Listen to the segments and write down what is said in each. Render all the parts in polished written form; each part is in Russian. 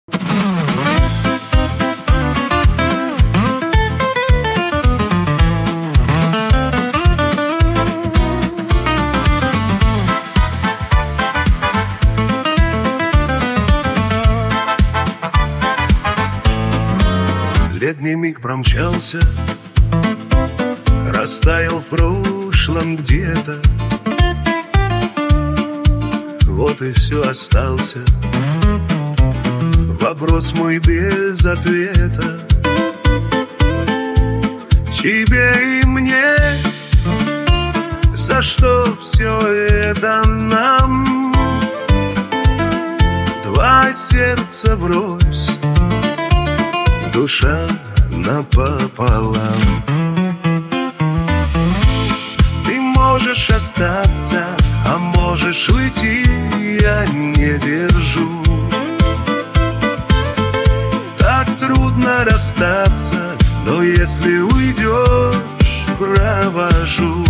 Летний миг промчался, растаял в прошлом где-то. Вот и все, остался вопрос мой без ответа. Тебе и мне, за что все это нам? Два сердца врозь, душа напополам. Ты можешь остаться, а можешь уйти, я не держу. Так трудно расстаться, но если уйдешь, провожу.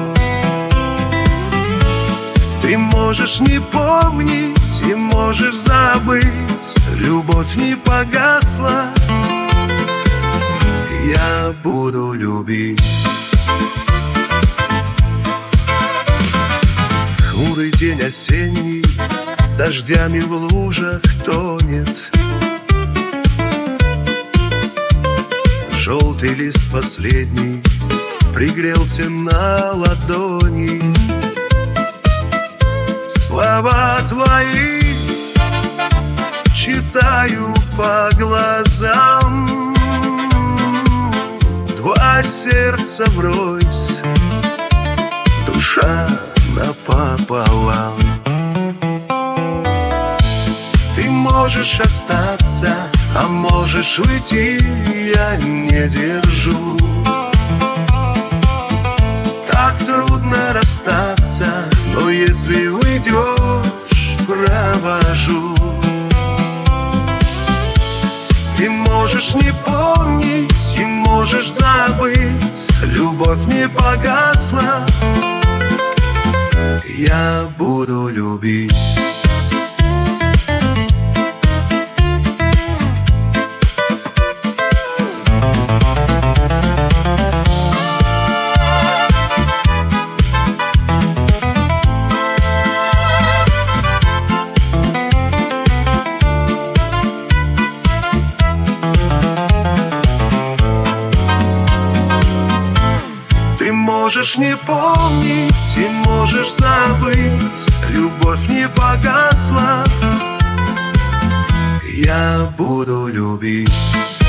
Ты можешь не помнить и можешь забыть, любовь не погасла, я буду любить. Хмурый день осенний дождями в лужах тонет. Желтый лист последний пригрелся на ладони. Слова твои читаю по глазам. Два сердца врозь, душа напополам. Ты можешь остаться, а можешь уйти, я не держу. Так трудно расстаться, но если уйдешь, провожу. Ты можешь не помнить и можешь забыть, любовь не погасла, я буду любить. Ты можешь не помнить и можешь забыть, любовь не погасла, я буду любить.